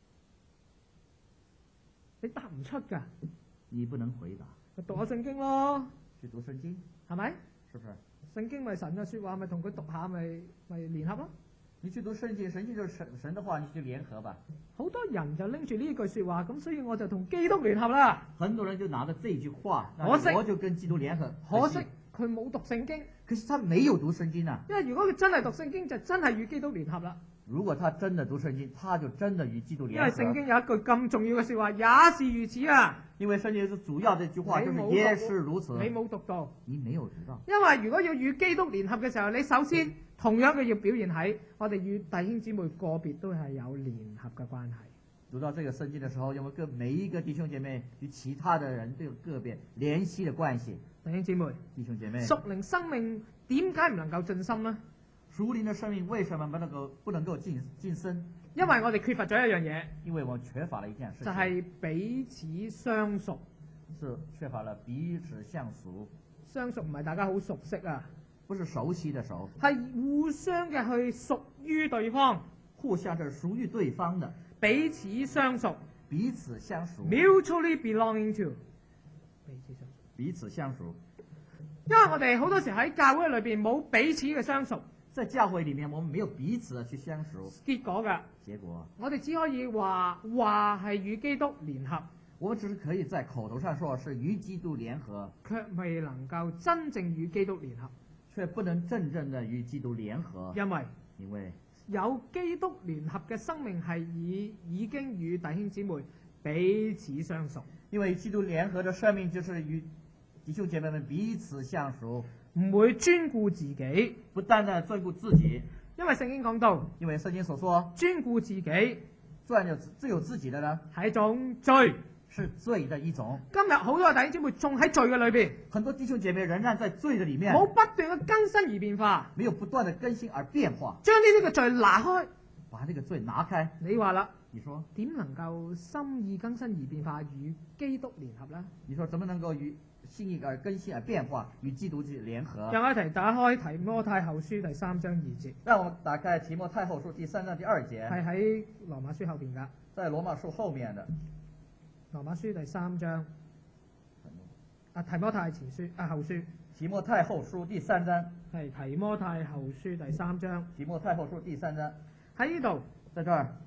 你答唔出㗎， 你不能回答。 咪讀下聖經咯， 去讀聖經， 係咪？ 是不是？ 聖經咪神嘅説話，咪同佢讀下，咪聯合咯。 你去讀聖經，聖經就是神的話，你去聯合吧。 好多人就拎住呢句説話，咁所以我就同基督聯合啦。 很多人就拿着這句話， 可惜我就跟基督聯合。 可惜佢冇讀聖經， 可是他沒有讀聖經啊。 因為如果佢真係讀聖經，就真係與基督聯合啦。 如果他真的讀聖經，他就真的與基督因為聯合。 聖經有一句咁重要嘅説話，也是如此啊！ 因為聖經是主要這句話，就是也是如此。 你冇讀到， 你沒有讀到。 因為如果要與基督聯合嘅時候，你首先同樣嘅要表現喺我哋與弟兄姊妹個別都係有聯合嘅關係。 讀到這個聖經的時候，因為每一個弟兄姐妹與其他的人都有個別聯繫的關係。 弟兄姊妹， 弟兄姐妹， 屬靈生命點解唔能夠進深呢？ 屬靈的生命為什麼不能夠進深？ 因為我哋缺乏咗一樣嘢， 因為我們缺乏了一件事情， 就係彼此相熟。 是缺乏了彼此相熟。 相熟唔係大家好熟悉啊， 不是熟悉的熟， 係互相嘅去屬於對方， 互相是屬於對方的， 彼此相熟。 彼此相熟 Mutually belonging to， 彼此相熟。 彼此相熟。 因為我哋好多時喺教會裏邊冇彼此嘅相熟， 在教會裏面，我們沒有彼此的去相熟， 結果㗎， 結果我哋只可以話係與基督聯合， 我們只是可以在口頭上說是與基督聯合， 卻未能夠真正與基督聯合， 卻不能真正的與基督聯合， 因為因為有基督聯合嘅生命係已經與弟兄姊妹彼此相熟， 因為基督聯合的生命就是與弟兄姐妹們彼此相熟， 唔會專顧自己， 不單單專顧自己， 因為聖經講到因為聖經所說專顧自己只有自己的呢係一種罪， 是罪的一種。 今日好多弟兄姊妹仲喺罪嘅裏邊， 很多弟兄姐妹仍然在罪的裡面， 冇不斷嘅更新而變化， 沒有不斷的更新而變化， 將呢啲嘅罪拿開。 把這個罪拿開。 你話啦， 你說點能夠心意更新而變化與基督聯合呢？ 你說怎麼能夠與心意而更新而變化與基督聯合？ 讓我一齊打開提摩太後書第3章2節， 讓我們打開提摩太後書第3章第2節， 係喺羅馬書後邊㗎。 在羅馬書後面的羅馬書第3章，提摩太前書後書， 提摩太後書第3章， 係提摩太後書第3章， 提摩太後書第3章， 喺呢度在這兒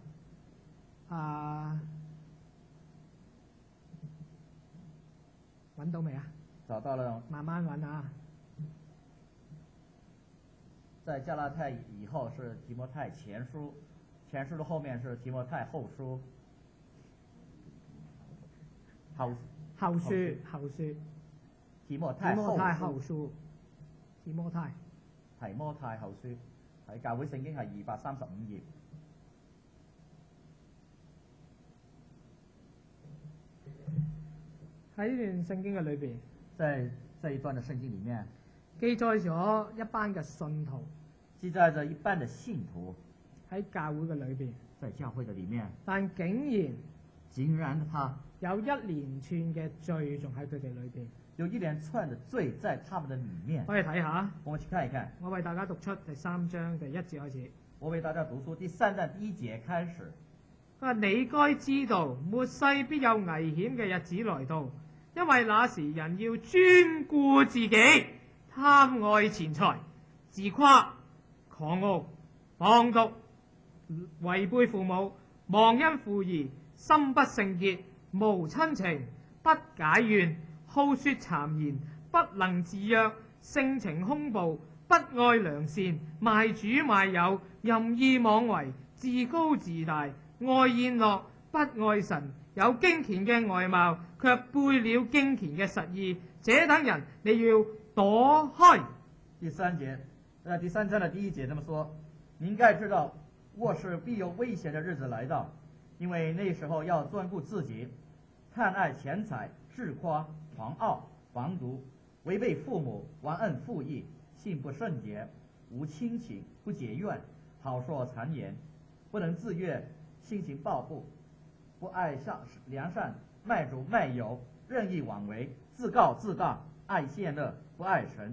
揾到未啊？ 找到了， 慢慢揾啊！ 在加拉太以後是提摩太前書，前書的後面是提摩太後書，後書，提摩太後書， 提摩太後書， 喺教會聖經係235頁。 喺呢段聖經嘅裏邊， 在這一段的聖經裡面， 記載咗一班嘅信徒， 記載着一班的信徒， 喺教會嘅裏邊， 在教會的裡面， 但竟然他有一連串嘅罪仲喺佢哋裏邊。 有一連串的罪在他們的裡面。 我哋睇下， 我們去看一看。 我為大家讀出第3章第1節開始。 我為大家讀出第3章第1節開始。 佢話：你該知道，末世必有危險嘅日子來到，因為那時人要專顧自己，貪愛錢財，自誇、狂傲、謗讟、違背父母、忘恩負義、心不聖潔、無親情、不解怨、好說讒言、不能自約、性情兇暴、不愛良善、賣主賣友、任意妄為、自高自大、愛宴樂、不愛神、有敬虔嘅外貌，卻背了敬虔嘅實意，這等人你要躲開。 第3章的第1節這麼說：你應該知道，末世必有危險的日子來到，因為那時候要專顧自己，貪愛錢財，自誇、狂傲、謗讟，違背父母，忘恩負義，心不聖潔，無親情，不解怨，好說讒言，不能自約，性情暴暴，不愛良善，賣主賣友，任意妄為，自高自大，愛現樂，不愛神，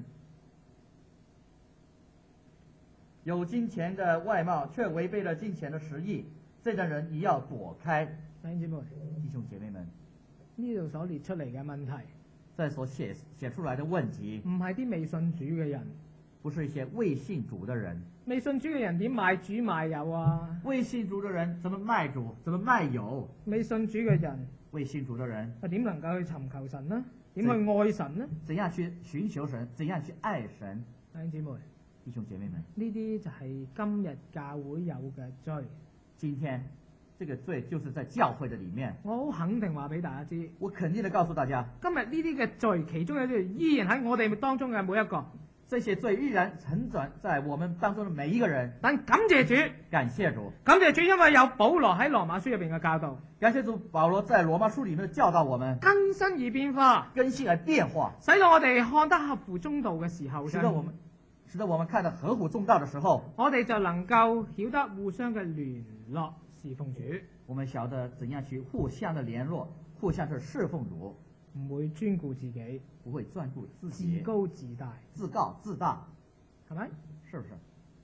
有金錢的外貌，卻違背了金錢的實意，這等人你要躲開。 弟兄姊妹， 弟兄姐妹們， 呢度所列出嚟嘅問題， 在所寫出來的問題， 唔係啲未信主嘅人。 不是一些未信主的人。 未信主嘅人點賣主賣友啊？ 未信主的人怎麼賣主，怎麼賣友？ 未信主嘅人， 未信主的人， 點能夠去尋求神呢？點去愛神呢？ 怎樣去尋求神？怎樣去愛神？ 弟兄姊妹， 弟兄姐妹們， 呢啲就係今日教會有嘅罪。 今天這個罪就是在教會的裡面。 我好肯定話俾大家知， 我肯定地告訴大家， 今日呢啲嘅罪，其中有啲依然喺我哋當中嘅每一個。 這些罪依然存在在我們當中的每一個人。 但感謝主， 感謝主， 感謝主，因為有保羅喺羅馬書入邊嘅教導。 感謝主，保羅在羅馬書裡面教導我們更新而變化， 更新而變化， 使到我哋看得合乎中道嘅時候， 使得我們看得合乎中道的時候， 我哋就能夠曉得互相嘅聯絡侍奉主。 我們曉得怎樣去互相的聯絡，互相去侍奉主， 唔會專顧自己， 不會專顧自己， 自高自大， 自高自大， 係咪？ 是不是？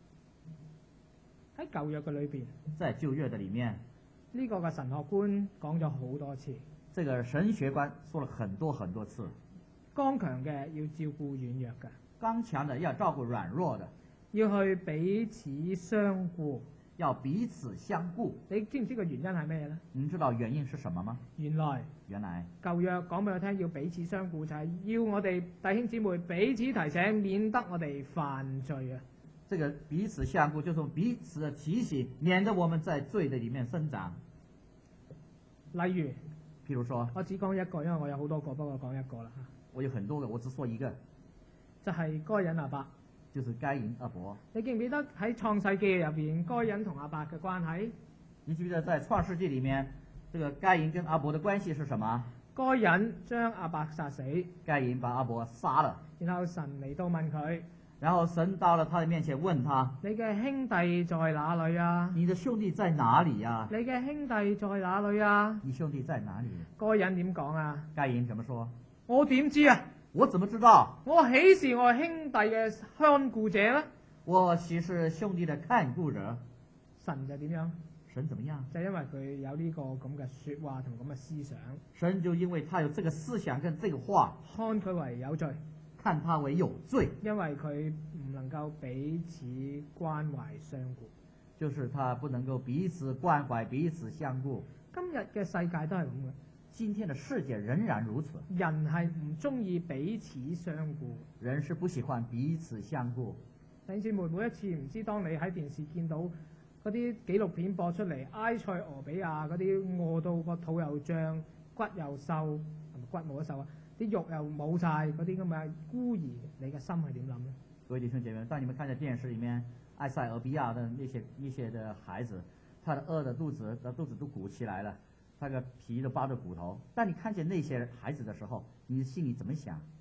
喺舊約嘅裏邊， 在舊約的裡面， 呢個嘅神學觀講咗好多次。 這個神學觀說了很多很多次。 剛強嘅要照顧軟弱嘅， 剛強的要照顧軟弱的， 要去彼此相顧， 要彼此相顧。 你知唔知個原因係咩呢？ 你知道原因是什麼嗎？ 原來舊約講俾我聽，要彼此相顧，就係要我哋弟兄姊妹彼此提醒，免得我哋犯罪啊！ 這個彼此相顧，就是彼此的提醒，免得我們在罪的裡面生長。 例如， 譬如說， 我只講一個，因為我有好多個，不過講一個啦。 我有很多個，我只說一個， 就係該隱亞伯。 就是該隱亞伯。 你記唔記得喺創世記入邊該隱同亞伯嘅關係？ 你記唔記得在創世記裡面，這個該隱跟亞伯的關係是什麼？ 該隱將亞伯殺死， 該隱把亞伯殺了， 然後神嚟到問佢， 然後神到了他的面前問他： 你嘅兄弟在哪裡啊？ 你的兄弟在哪裡啊？ 你嘅兄弟在哪裡啊？ 你兄弟在哪裡？ 該隱點講啊？ 該隱怎麼說？ 我點知啊？ 我怎麼知道？ 我豈是我兄弟嘅看顧者呢？ 我豈是兄弟的看顧者？ 神就點樣？ 神怎麼樣？ 就因為佢有呢個咁嘅說話同咁嘅思想， 神就因為他有這個思想跟這個話， 看佢為有罪， 看他為有罪， 因為佢唔能夠彼此關懷相顧， 就是他不能夠彼此關懷、彼此相顧。 今日嘅世界都係咁嘅。 今天的世界仍然如此， 人係唔中意彼此相顧， 人是不喜歡彼此相顧。 弟兄姊妹，每一次唔知當你喺電視見到嗰啲紀錄片播出嚟，埃塞俄比亞嗰啲餓到個肚又脹、骨又瘦，骨冇得瘦啊，啲肉又冇晒嗰啲咁嘅孤兒，你嘅心係點諗呢？ 各位弟兄姐妹，當你們看在電視裡面，埃塞俄比亞的那些的孩子，他的餓的肚子都鼓起來了。那個皮都包着骨頭，當你看見那些孩子的時候，你心裡怎麼想？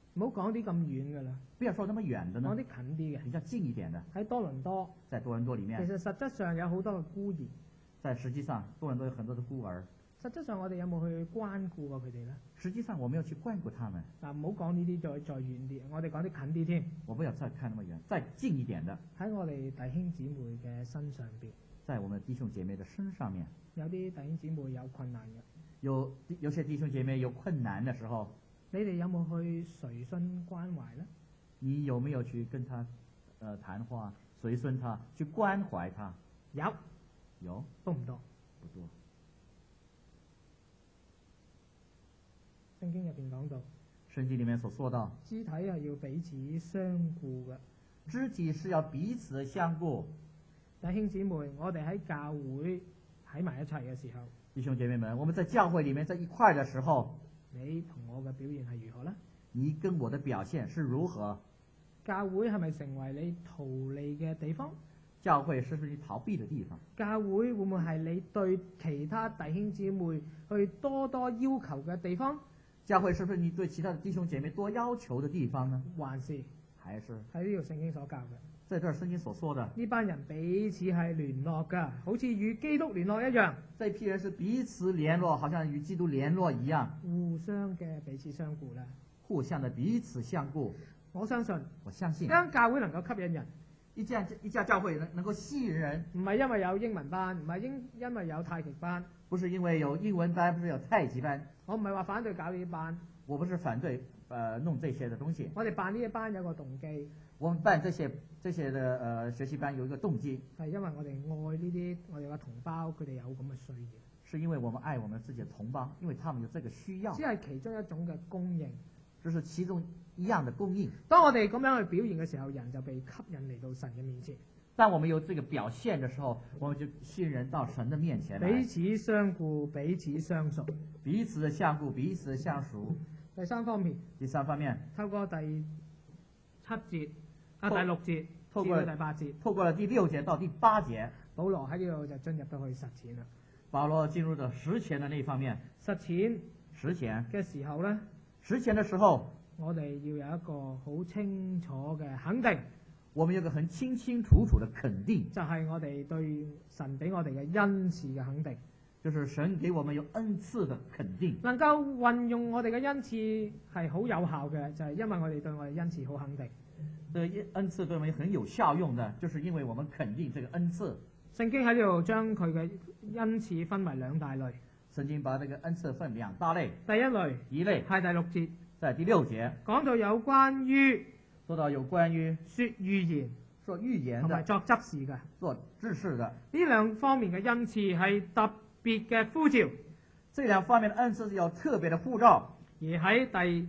唔好講啲咁遠㗎啦， 不要說那麼遠的講啲呢， 近啲嘅。 比較近一點的， 喺多倫多， 在多倫多裡其面， 實實質上有好多嘅孤兒。 在實際上多倫多有很多的孤兒， 實質上我哋有冇去關顧過佢哋咧？ 實際上我沒有去關顧他們。 嗱，唔好講呢啲，再遠啲，我哋講啲近啲添。 我不要再看那麼遠，再近一點的， 喺我哋弟兄姊妹嘅身上邊， 在我們弟兄姐妹的身上面， 有啲弟兄姊妹有困難嘅， 有些弟兄姐妹有困難的時候， 你哋有冇去隨身關懷咧？ 你有沒有去跟他談話，隨順他，去關懷他？ 有， 有， 都唔多。 不多。 聖經入邊講到， 聖經裡面所說到， 肢體係要彼此相顧嘅。 肢體是要彼此相顧。 弟兄姊妹，我哋喺教會喺埋一齊嘅時候， 弟兄姐妹們，我們在教會裡面在一塊的時候， 你同我嘅表現係如何呢？ 你跟我的表現是如何？ 教會係咪成為你逃離嘅地方？ 教會是不是你逃避的地方？ 教會會唔會係你對其他弟兄姊妹去多多要求嘅地方？ 教會是不是你對其他的弟兄姐妹多要求的地方呢？ 還是還是喺呢條聖經所教嘅？ 在這兒聖經所說的， 呢班人彼此係聯絡㗎，好似與基督聯絡一樣。 這批人是彼此聯絡，好像與基督聯絡一樣， 互相嘅彼此相顧啦。 互相的彼此相顧。 我相信， 我相信， 將教會能夠吸引人， 一家教會能夠吸引人， 唔係因為有英文班，唔係因為有太極班。 不是因為有英文班，不是有太極班。 我唔係話反對搞呢啲班， 我不是反對弄這些的東西。 我哋辦呢啲班有個動機， 我們辦這些的學習班有一個動機， 係因為我哋愛呢啲我哋嘅同胞，佢哋有咁嘅需要。 是因為我們愛我們自己的同胞，因為他們有這個需要。 只係其中一種嘅供應， 這是其中一樣的供應。 當我哋咁樣去表現嘅時候，人就被吸引嚟到神嘅面前。 當我們有這個表現的時候，我們就吸引人到神的面前來。 彼此相顧，彼此相熟。 彼此的相顧，彼此的相熟。 第三方面，透過第7節第6節透過至到第8節， 透過了第6節到第8節， 保羅喺呢度就進入到去實踐啦。 保羅進入到實踐的那一方面。 實踐嘅時候呢， 實踐的時候， 我哋要有一個好清楚嘅肯定。 我們有個很清清楚楚的肯定， 就係我哋對神俾我哋嘅恩賜嘅肯定， 就是神給我們有恩賜的肯定。 能夠運用我哋嘅恩賜係好有效嘅，就係因為我哋對我哋恩賜好肯定。 對恩賜對我們很有效用的，就是因為我們肯定這個恩賜。 聖經喺呢度將佢嘅恩賜分為2大類。 聖經把這個恩賜分2大類。 第一類係第6節， 在第6節講到有關於說到有關於說預言同埋作執事嘅， 做執事的呢2方面嘅恩賜係特別嘅呼召。 這2方面的恩賜是有特別的呼召。 而喺第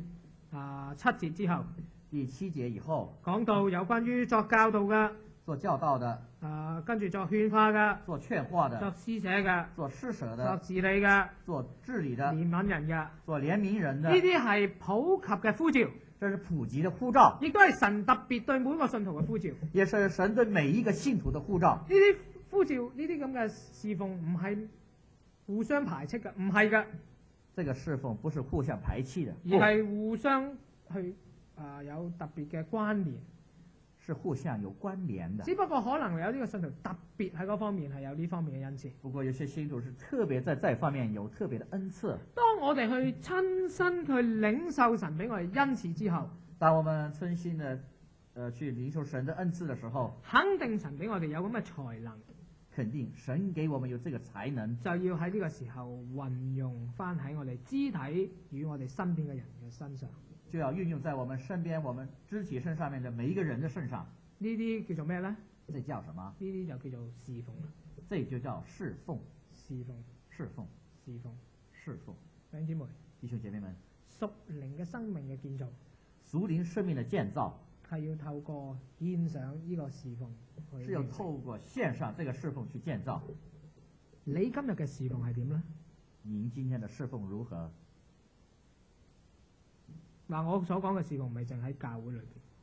7節之後， 第7節以後講到有關於作教導嘅， 做教導的， 跟住作勸化嘅， 做勸化的， 作施捨嘅， 做施捨的， 作治理嘅， 做治理的， 憐憫人嘅， 做憐憫人的。 呢啲係普及嘅呼召， 這是普及的呼召， 亦都係神特別對每一個信徒嘅呼召， 也是神對每一個信徒的呼召。 呢啲呼召，呢啲咁嘅侍奉唔係互相排斥嘅，唔係嘅。 這個侍奉不是互相排斥的， 而係互相去有特別嘅關聯， 是互相有關聯的。 只不過可能有呢個信徒特別喺嗰方面係有呢方面嘅恩賜。 不過有些信徒是特別在這方面有特別的恩賜。 當我哋去親身去領受神俾我哋恩賜之後， 當我們真心的去領受神的恩賜的時候， 肯定神俾我哋有咁嘅才能， 肯定神給我們有這個才能， 就要喺呢個時候運用翻喺我哋肢體與我哋身邊嘅人嘅身上， 就要運用在我們身邊我們肢體身上面的每一個人的身上。 呢啲叫做咩呢？ 這叫什麼？ 呢啲就叫做侍奉啦。 這就叫侍奉。 侍奉。 侍奉。 侍奉。 侍奉。 弟兄姊妹， 弟兄姐妹們， 屬靈嘅生命嘅建造， 屬靈生命的建造係要透過獻上呢個侍奉去， 是要透過獻上這個侍奉去建造。 你今日嘅侍奉係點呢？ 您今天的侍奉如何？ 嗱，我所講嘅侍奉唔係淨喺教會裏邊。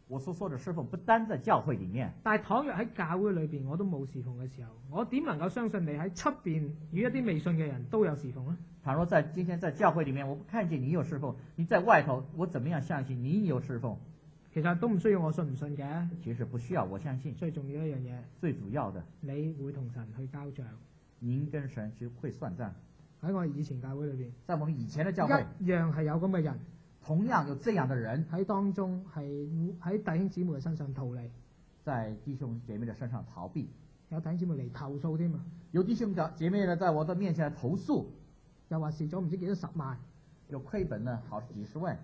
我所說的侍奉不單在教會裡面， 但係倘若喺教會裏邊我都冇侍奉嘅時候，我點能夠相信你喺出邊與一啲未信嘅人都有侍奉呢？ 倘若今天在教會裡面，我不看見你有侍奉，你在外頭，我怎麼樣相信你有侍奉？ 其實都唔需要我信唔信嘅， 其實不需要我相信。 最重要一樣嘢， 最主要的， 你會同神去交賬。 您跟神去會算賬。 喺我以前教會裏邊， 在我們以前的教會， 一樣係有咁嘅人， 同樣有這樣的人喺當中係喺弟兄姊妹嘅身上逃離， 在弟兄姐妹的身上逃避， 有弟兄姊妹嚟投訴添啊！ 有弟兄姐妹呢，在我的面前投訴， 又話蝕咗唔知幾多10萬， 有虧本呢，好幾十萬。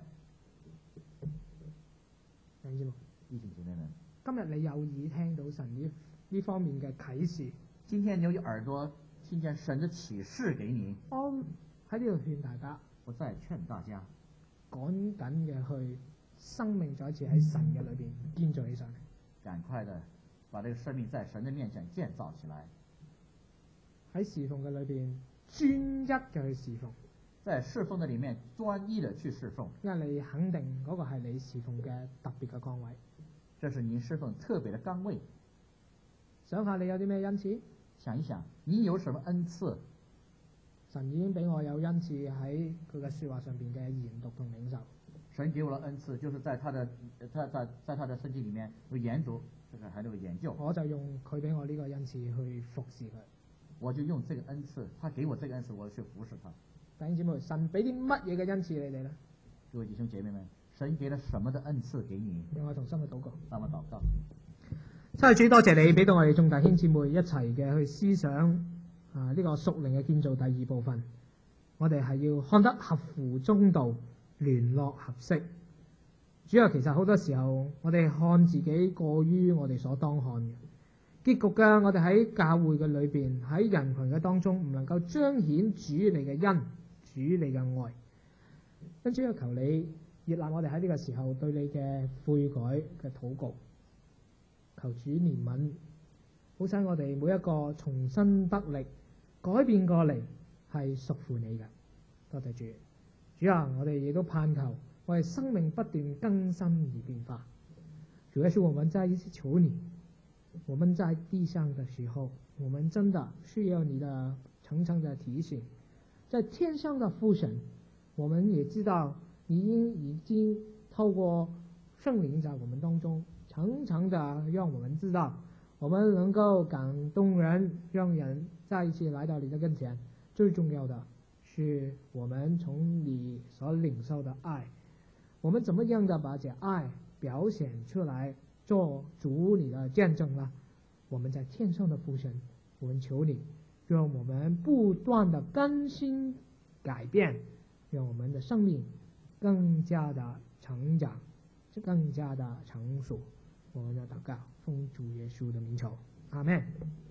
弟兄姊妹， 弟兄姐妹們， 今日你有耳聽到神呢方面嘅啟示， 今天你有耳朵聽見神的啟示給你， 我喺呢度勸大家， 我再勸大家， 趕緊嘅去生命再一次喺神嘅裏邊建造起上嚟， 趕快的把這個生命在神的面前建造起來， 喺侍奉嘅裏邊專一嘅去侍奉， 在侍奉的裡面專一的去侍奉， 因為你肯定嗰個係你侍奉嘅特別嘅崗位。 這是您侍奉特別的崗位。 想下你有啲咩恩賜？ 想一想，你有什麼恩賜？ 神已經俾我有恩賜喺佢嘅說話上邊嘅研讀同領受。 神給我的恩賜，就是在他的聖經裡面有研讀，這個還有研究。 我就用佢俾我呢個恩賜去服侍佢。 我就用這個恩賜，他給我這個恩賜，我去服侍他。 弟兄姊妹，神俾啲乜嘢嘅恩賜你哋呢？ 各位弟兄姐妹們，神給了什麼的恩賜給你？ 讓我同心去禱告。 讓我禱告。 真係主，多謝你俾到我哋眾弟兄姊妹一齊嘅去思想呢個屬靈嘅建造第二部分。我哋係要看得合乎中道，聯絡合適。主要其實好多時候我哋看自己過於我哋所當看嘅結局嘅，我哋喺教會嘅裏邊，喺人群嘅當中唔能夠彰顯主你嘅恩，主你嘅愛。跟住求你悅納我哋喺呢個時候對你嘅悔改嘅禱告，求主憐憫，好使我哋每一個重新得力改變過嚟係屬乎你嘅。多謝主，主啊，我哋亦都盼求我哋生命不斷更新而變化。主耶穌，我們再一次求你，我們在地上的時候，我們真的需要你的層層的提醒。在天上的父神，我們也知道你已經透過聖靈在我們當中層層的讓我們知道，我們能夠感動人，讓人再一次來到你的跟前。最重要的是我們從你所領受的愛，我們怎麼樣的把這愛表現出來，做主你的見證呢？我們在天上的父神，我們求你，讓我們不斷的更新改變，讓我們的生命更加的成長，更加的成熟。我們的禱告奉主耶穌的名求，阿們。